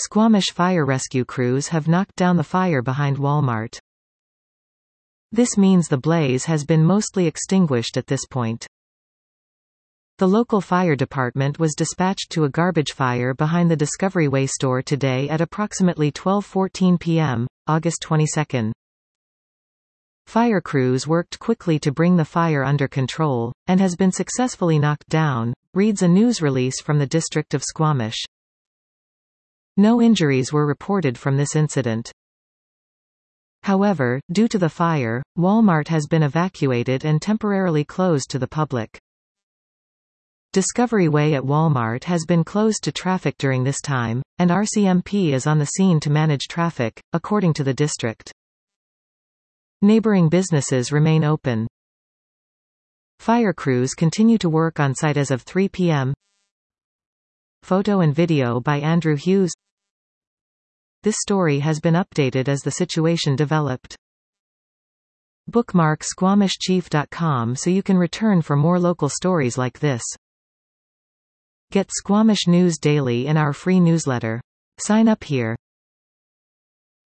Squamish fire rescue crews have knocked down the fire behind Walmart. This means the blaze has been mostly extinguished at this point. The local fire department was dispatched to a garbage fire behind the Discovery Way store today at approximately 12:14 p.m., August 22. Fire crews worked quickly to bring the fire under control, and has been successfully knocked down, reads a news release from the District of Squamish. No injuries were reported from this incident. However, due to the fire, Walmart has been evacuated and temporarily closed to the public. Discovery Way at Walmart has been closed to traffic during this time, and RCMP is on the scene to manage traffic, according to the district. Neighboring businesses remain open. Fire crews continue to work on site as of 3 p.m. Photo and video by Andrew Hughes. This story has been updated as the situation developed. Bookmark SquamishChief.com so you can return for more local stories like this. Get Squamish News daily in our free newsletter. Sign up here.